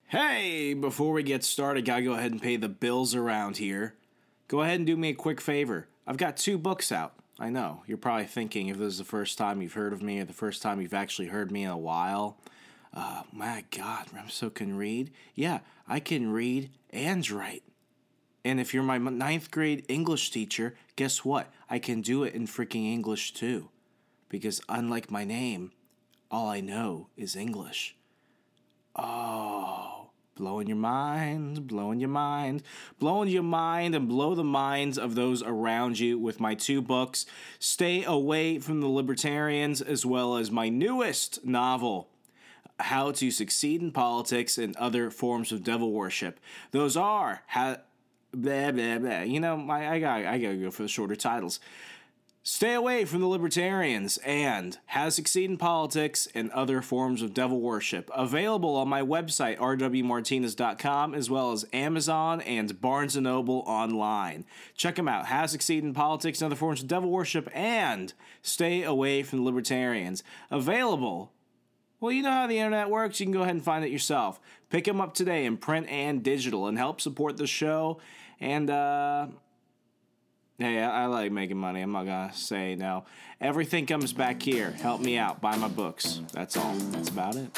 Hey, before we get started, gotta go ahead and pay the bills around here. Go ahead and do me a quick favor. I've got 2 books out. I know, you're probably thinking if this is the first time you've heard of me or the first time you've actually heard me in a while. My God, Remso can read? Yeah, I can read and write. And if you're my 9th grade English teacher, guess what? I can do it in freaking English too. Because unlike my name, all I know is English. Oh, blowing your mind, and blow the minds of those around you with my 2 books, Stay Away from the Libertarians, as well as my newest novel, How to Succeed in Politics and Other Forms of Devil Worship. Those are, blah, blah, blah. You know, I gotta go for the shorter titles. Stay Away from the Libertarians and How to Succeed in Politics and Other Forms of Devil Worship. Available on my website, rwmartinez.com, as well as Amazon and Barnes & Noble online. Check them out. How to Succeed in Politics and Other Forms of Devil Worship and Stay Away from the Libertarians. Available. Well, you know how the internet works. You can go ahead and find it yourself. Pick them up today in print and digital and help support the show. And, hey, I like making money. I'm not going to say no. Everything comes back here. Help me out. Buy my books. That's all. That's about it.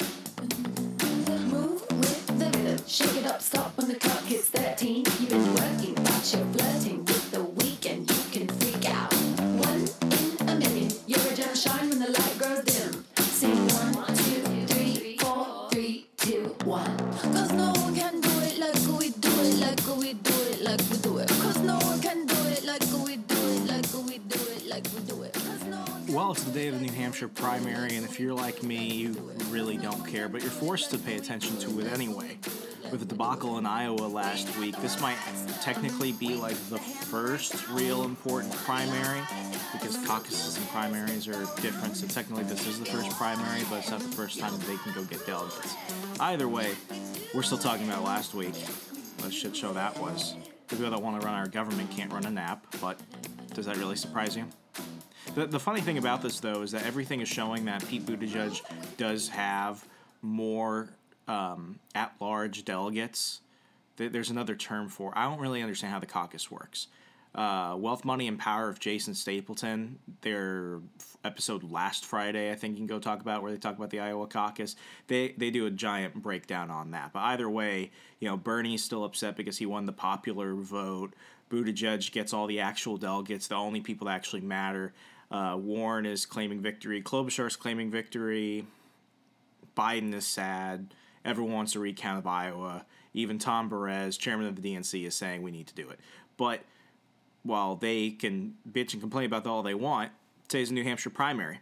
Move with the rhythm. Shake it up, stop when the clock hits 13. You've been working, but you're flirting with the weekend. You can freak out. 1 in a million. You're a gem shine when the light grows dim. Sing 1, 2, 3, 4, 3, 2, 1. Cause no one can do it like we do it, like we do it, like we do it. Cause no one can do it like we do it, like we do it, like we do it. Well, it's the day of the New Hampshire primary, and if you're like me, you really don't care, but you're forced to pay attention to it anyway. With the debacle in Iowa last week, this might technically be like the first real important primary, because caucuses and primaries are different, so technically this is the first primary, but it's not the first time that they can go get delegates. Either way, we're still talking about last week. What a shit show that was. The people that want to run our government can't run a nap, but does that really surprise you? The funny thing about this, though, is that everything is showing that Pete Buttigieg does have more at-large delegates. There's another term for it. I don't really understand how the caucus works. Wealth, Money, and Power of Jason Stapleton, their episode last Friday, I think you can go talk about, where they talk about the Iowa caucus. They do a giant breakdown on that. But either way, you know, Bernie's still upset because he won the popular vote. Buttigieg gets all the actual delegates, the only people that actually matter. Warren is claiming victory. Klobuchar is claiming victory. Biden is sad. Everyone wants a recount of Iowa. Even Tom Perez, chairman of the DNC, is saying we need to do it. But while they can bitch and complain about all they want, today's a New Hampshire primary.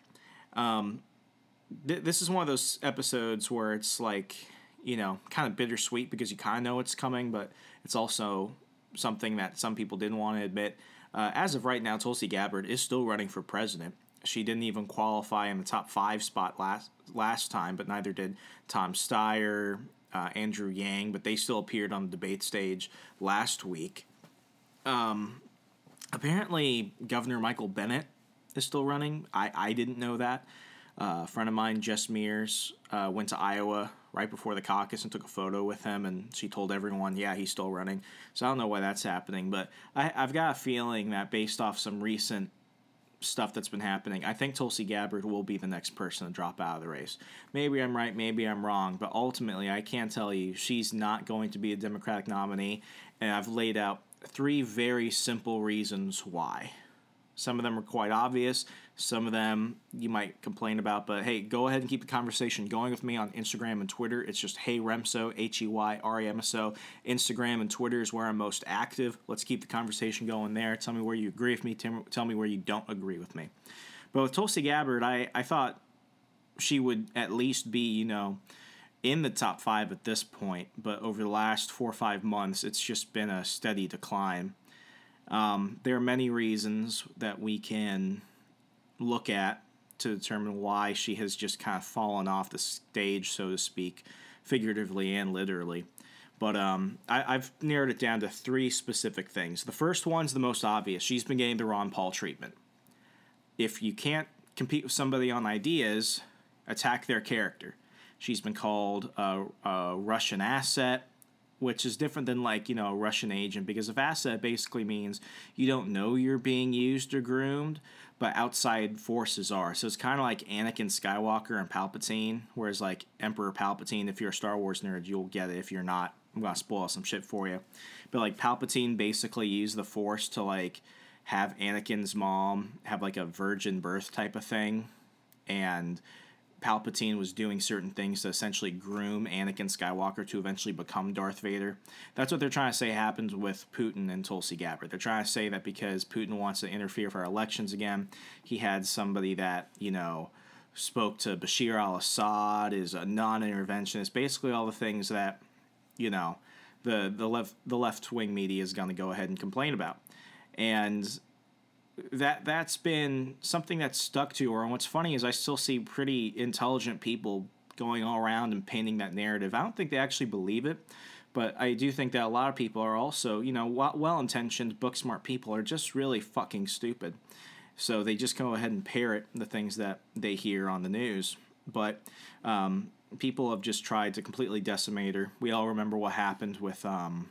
This is one of those episodes where it's like, you know, kind of bittersweet because you kind of know it's coming, but it's also something that some people didn't want to admit. As of right now, Tulsi Gabbard is still running for president. She didn't even qualify in the top 5 spot last time, but neither did Tom Steyer, Andrew Yang, but they still appeared on the debate stage last week. Apparently, Governor Michael Bennet is still running. I didn't know that. A friend of mine, Jess Mears, went to Iowa right before the caucus and took a photo with him, and she told everyone, yeah, he's still running. So I don't know why that's happening, but I've got a feeling that based off some recent stuff that's been happening, I think Tulsi Gabbard will be the next person to drop out of the race. Maybe I'm right, maybe I'm wrong, but ultimately I can tell you she's not going to be a Democratic nominee, and I've laid out 3 very simple reasons why. Some of them are quite obvious. Some of them you might complain about. But, hey, go ahead and keep the conversation going with me on Instagram and Twitter. It's just Hey Remso, HeyRemso. Instagram and Twitter is where I'm most active. Let's keep the conversation going there. Tell me where you agree with me. Tell me where you don't agree with me. But with Tulsi Gabbard, I thought she would at least be, you know, in the top 5 at this point. But over the last 4 or 5 months, it's just been a steady decline. There are many reasons that we can look at to determine why she has just kind of fallen off the stage, so to speak, figuratively and literally. But I've narrowed it down to 3 specific things. The first one's the most obvious. She's been getting the Ron Paul treatment. If you can't compete with somebody on ideas, attack their character. She's been called a Russian asset, which is different than a Russian agent, because if asset basically means you don't know you're being used or groomed, but outside forces are. So it's kind of like Anakin Skywalker and Palpatine, whereas like Emperor Palpatine, if you're a Star Wars nerd, you'll get it. If you're not, I'm going to spoil some shit for you. But like Palpatine basically used the Force to like have Anakin's mom have like a virgin birth type of thing, and Palpatine was doing certain things to essentially groom Anakin Skywalker to eventually become Darth Vader. That's what they're trying to say happens with Putin and Tulsi Gabbard. They're trying to say that because Putin wants to interfere with our elections again, he had somebody that, spoke to Bashir al-Assad, is a non-interventionist, basically all the things that, the left-wing media is going to go ahead and complain about. And that's been something that's stuck to her. And what's funny is I still see pretty intelligent people going all around and painting that narrative. I don't think they actually believe it, but I do think that a lot of people are also, well-intentioned, book-smart people are just really fucking stupid. So they just go ahead and parrot the things that they hear on the news. But people have just tried to completely decimate her. We all remember what happened with God,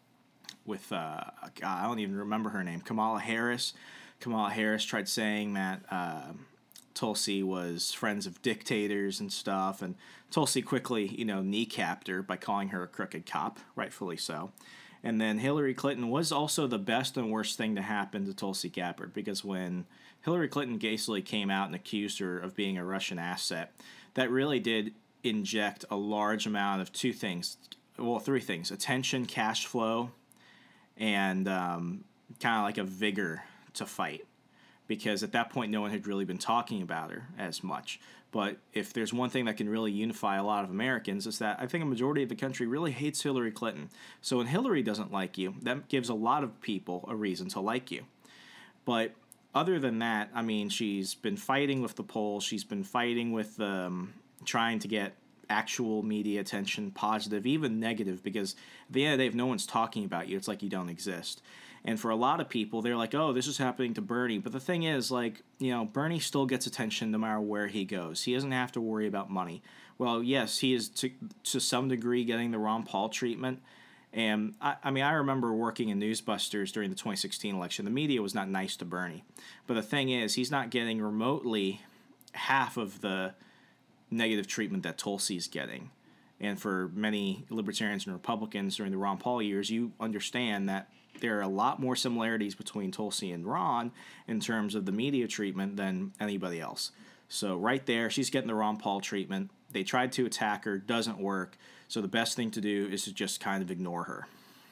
I don't even remember her name, Kamala Harris. Kamala Harris tried saying that Tulsi was friends of dictators and stuff, and Tulsi quickly, kneecapped her by calling her a crooked cop, rightfully so. And then Hillary Clinton was also the best and worst thing to happen to Tulsi Gabbard, because when Hillary Clinton basically came out and accused her of being a Russian asset, that really did inject a large amount of three things: attention, cash flow, and kind of like a vigor to fight, because at that point no one had really been talking about her as much. But if there's one thing that can really unify a lot of Americans, is that I think a majority of the country really hates Hillary Clinton. So when Hillary doesn't like you, that gives a lot of people a reason to like you. But other than that, I mean, she's been fighting with the polls. She's been fighting with trying to get actual media attention, positive, even negative, because at the end of the day, if no one's talking about you, it's like you don't exist. And for a lot of people, they're like, oh, this is happening to Bernie. But the thing is, Bernie still gets attention no matter where he goes. He doesn't have to worry about money. Well, yes, he is to some degree getting the Ron Paul treatment. And I remember working in Newsbusters during the 2016 election. The media was not nice to Bernie. But the thing is, he's not getting remotely half of the negative treatment that Tulsi's getting. And for many libertarians and Republicans during the Ron Paul years, you understand that there are a lot more similarities between Tulsi and Ron in terms of the media treatment than anybody else. So right there, she's getting the Ron Paul treatment. They tried to attack her, doesn't work. So the best thing to do is to just kind of ignore her.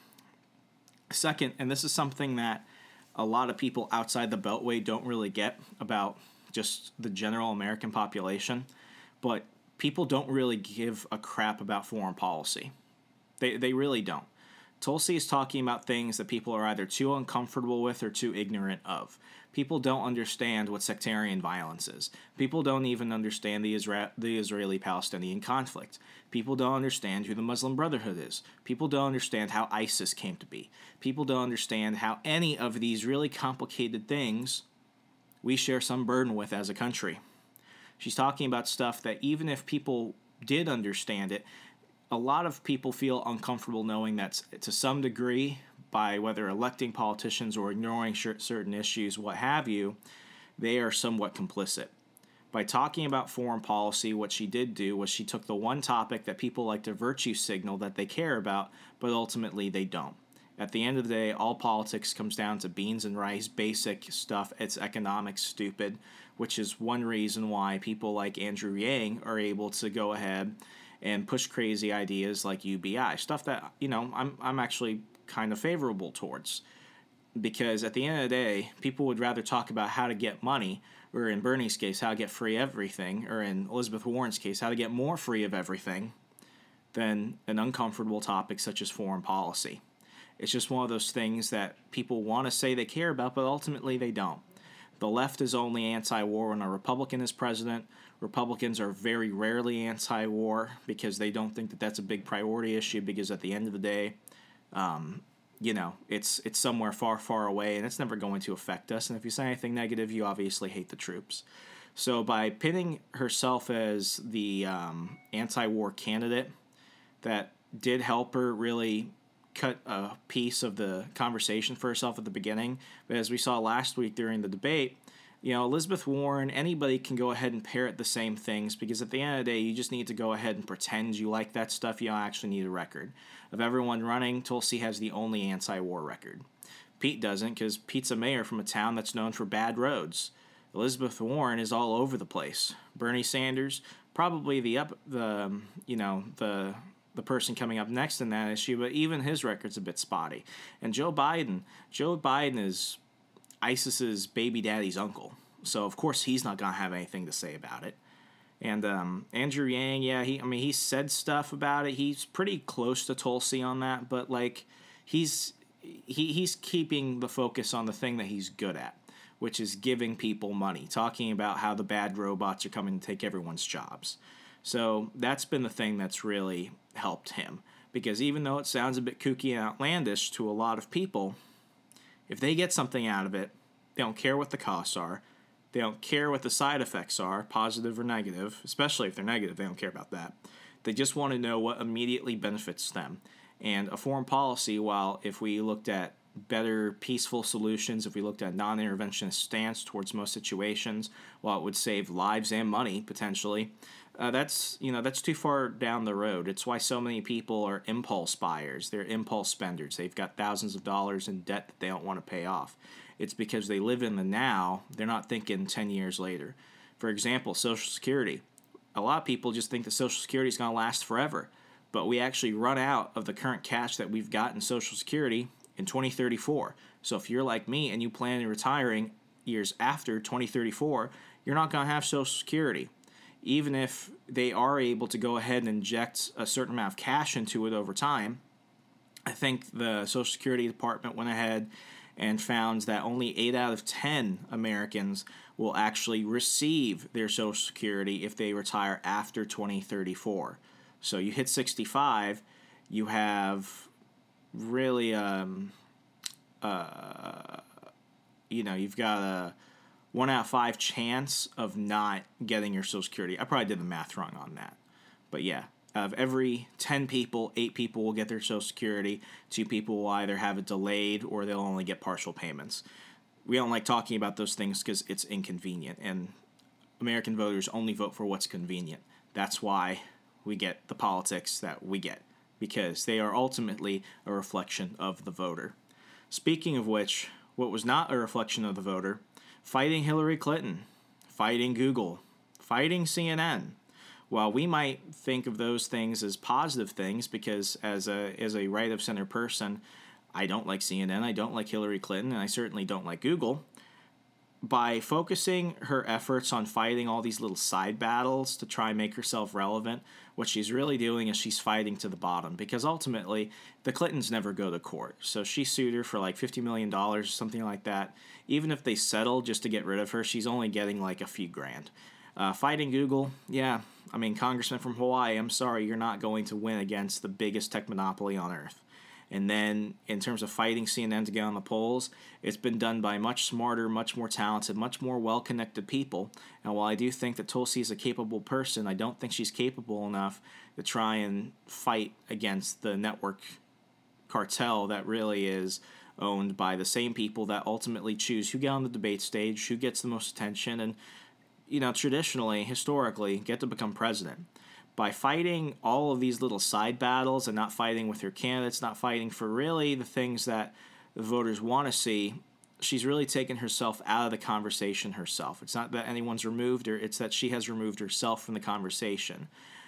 Second, and this is something that a lot of people outside the Beltway don't really get about just the general American population, but people don't really give a crap about foreign policy. They really don't. Tulsi is talking about things that people are either too uncomfortable with or too ignorant of. People don't understand what sectarian violence is. People don't even understand the Israeli-Palestinian conflict. People don't understand who the Muslim Brotherhood is. People don't understand how ISIS came to be. People don't understand how any of these really complicated things we share some burden with as a country. She's talking about stuff that even if people did understand it, a lot of people feel uncomfortable knowing that to some degree, by whether electing politicians or ignoring certain issues, what have you, they are somewhat complicit. By talking about foreign policy, what she did do was she took the one topic that people like to virtue signal that they care about, but ultimately they don't. At the end of the day, all politics comes down to beans and rice, basic stuff. It's economic stupid, which is one reason why people like Andrew Yang are able to go ahead and push crazy ideas like UBI, stuff that, I'm actually kind of favorable towards. Because at the end of the day, people would rather talk about how to get money, or in Bernie's case, how to get free everything, or in Elizabeth Warren's case, how to get more free of everything, than an uncomfortable topic such as foreign policy. It's just one of those things that people want to say they care about, but ultimately they don't. The left is only anti-war when a Republican is president. Republicans are very rarely anti-war because they don't think that that's a big priority issue, because at the end of the day, it's somewhere far, far away, and it's never going to affect us. And if you say anything negative, you obviously hate the troops. So by pinning herself as the anti-war candidate, that did help her really cut a piece of the conversation for herself at the beginning. But as we saw last week during the debate, Elizabeth Warren, anybody can go ahead and parrot the same things, because at the end of the day, you just need to go ahead and pretend you like that stuff. You don't actually need a record. Of everyone running, Tulsi has the only anti-war record. Pete doesn't, because Pete's a mayor from a town that's known for bad roads. Elizabeth Warren is all over the place. Bernie Sanders, probably the person coming up next in that issue, but even his record's a bit spotty. And Joe Biden is ISIS's baby daddy's uncle, so of course he's not going to have anything to say about it. And Andrew Yang, he said stuff about it. He's pretty close to Tulsi on that, but he's keeping the focus on the thing that he's good at, which is giving people money, talking about how the bad robots are coming to take everyone's jobs. So that's been the thing that's really helped him, because even though it sounds a bit kooky and outlandish to a lot of people, if they get something out of it, they don't care what the costs are. They don't care what the side effects are, positive or negative, especially if they're negative. They don't care about that. They just want to know what immediately benefits them. And a foreign policy, while if we looked at better peaceful solutions, if we looked at non-interventionist stance towards most situations, while it would save lives and money potentially, that's too far down the road. It's why so many people are impulse buyers. They're impulse spenders. They've got thousands of dollars in debt that they don't want to pay off. It's because they live in the now. They're not thinking 10 years later. For example, Social Security. A lot of people just think that Social Security is going to last forever, but we actually run out of the current cash that we've got in Social Security in 2034. So if you're like me and you plan on retiring years after 2034, you're not going to have Social Security. Even if they are able to go ahead and inject a certain amount of cash into it over time, I think the Social Security Department went ahead and found that only 8 out of 10 Americans will actually receive their Social Security if they retire after 2034. So you hit 65, you have really, you've got a 1 out of 5 chance of not getting your Social Security. I probably did the math wrong on that. But yeah, of every 10 people, 8 people will get their Social Security. 2 people will either have it delayed or they'll only get partial payments. We don't like talking about those things because it's inconvenient, and American voters only vote for what's convenient. That's why we get the politics that we get, because they are ultimately a reflection of the voter. Speaking of which, what was not a reflection of the voter, fighting Hillary Clinton, fighting Google, fighting CNN. While we might think of those things as positive things, because as a right-of-center person, I don't like CNN, I don't like Hillary Clinton, and I certainly don't like Google, by focusing her efforts on fighting all these little side battles to try and make herself relevant, what she's really doing is she's fighting to the bottom, because ultimately the Clintons never go to court. So she sued her for like $50 million or something like that. Even if they settle just to get rid of her, she's only getting like a few grand. Fighting Google, yeah, Congressman from Hawaii, I'm sorry, you're not going to win against the biggest tech monopoly on earth. And then in terms of fighting CNN to get on the polls, it's been done by much smarter, much more talented, much more well-connected people. And while I do think that Tulsi is a capable person, I don't think she's capable enough to try and fight against the network cartel that really is owned by the same people that ultimately choose who get on the debate stage, who gets the most attention, and, traditionally, historically, get to become president. By fighting all of these little side battles and not fighting with her candidates, not fighting for really the things that the voters want to see, she's really taken herself out of the conversation herself. It's not that anyone's removed her, it's that she has removed herself from the conversation.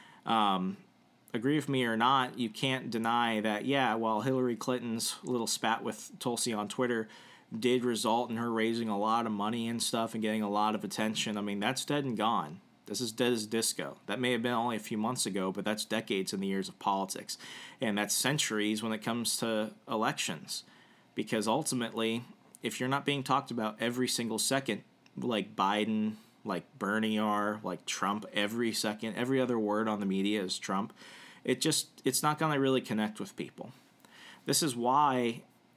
Agree with me or not, you can't deny that, while Hillary Clinton's little spat with Tulsi on Twitter did result in her raising a lot of money and stuff and getting a lot of attention, that's dead and gone. This is dead as disco. That may have been only a few months ago, but that's decades in the years of politics. And that's centuries when it comes to elections. Because ultimately, if you're not being talked about every single second, like Biden, like Bernie are, like Trump, every second, every other word on the media is Trump, it's not going to really connect with people. This is why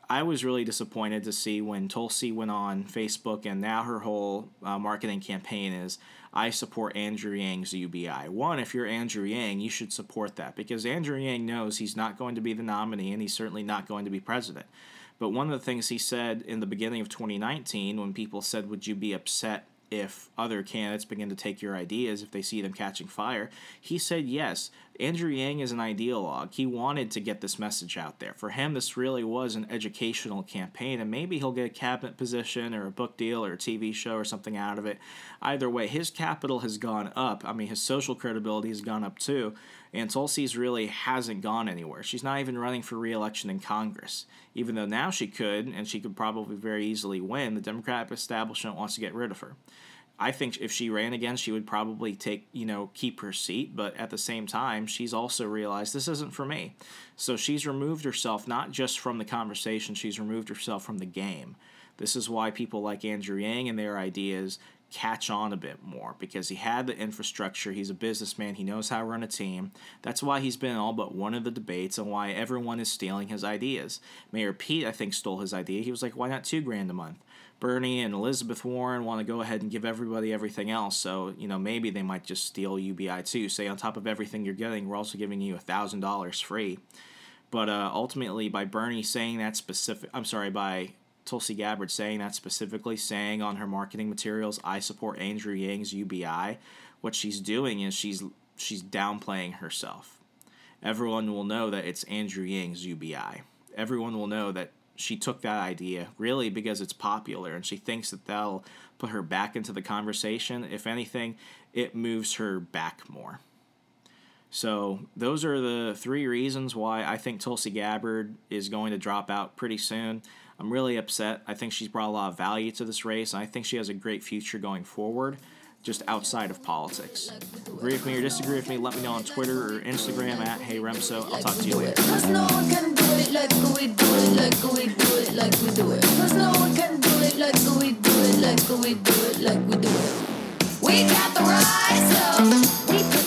I was really disappointed to see when Tulsi went on Facebook, and now her whole marketing campaign is, I support Andrew Yang's UBI. One, if you're Andrew Yang, you should support that, because Andrew Yang knows he's not going to be the nominee, and he's certainly not going to be president. But one of the things he said in the beginning of 2019, when people said, would you be upset if other candidates begin to take your ideas, if they see them catching fire, he said yes. Andrew Yang is an ideologue. He wanted to get this message out there. For him, this really was an educational campaign, and maybe he'll get a cabinet position or a book deal or a TV show or something out of it. Either way, his capital has gone up. I mean, his social credibility has gone up too, and Tulsi's really hasn't gone anywhere. She's not even running for re-election in Congress, even though now she could, and she could probably very easily win. The Democratic establishment wants to get rid of her. I think if she ran again, she would probably keep her seat, but at the same time, she's also realized this isn't for me. So she's removed herself not just from the conversation, she's removed herself from the game. This is why people like Andrew Yang and their ideas catch on a bit more, because he had the infrastructure, he's a businessman, he knows how to run a team. That's why he's been in all but one of the debates and why everyone is stealing his ideas. Mayor Pete, I think, stole his idea. He was like, why not $2,000 a month? Bernie and Elizabeth Warren want to go ahead and give everybody everything else, so maybe they might just steal UBI too. Say on top of everything you're getting, we're also giving you $1,000 free. But ultimately, by Tulsi Gabbard saying that specifically, saying on her marketing materials, I support Andrew Yang's UBI, what she's doing is she's downplaying herself. Everyone will know that it's Andrew Yang's UBI. Everyone will know that she took that idea really because it's popular, and she thinks that that'll put her back into the conversation. If anything, it moves her back more. So those are the 3 reasons why I think Tulsi Gabbard is going to drop out pretty soon. I'm really upset. I think she's brought a lot of value to this race, and I think she has a great future going forward, just outside of politics. Agree with me or disagree with me, let me know on Twitter or Instagram at HeyRemso. I'll talk to you later. 'Cause no one can do it like we do it, like we do it, like we do it. 'Cause no one can do it like we do it, like we do it, like we do it. We got the right stuff. We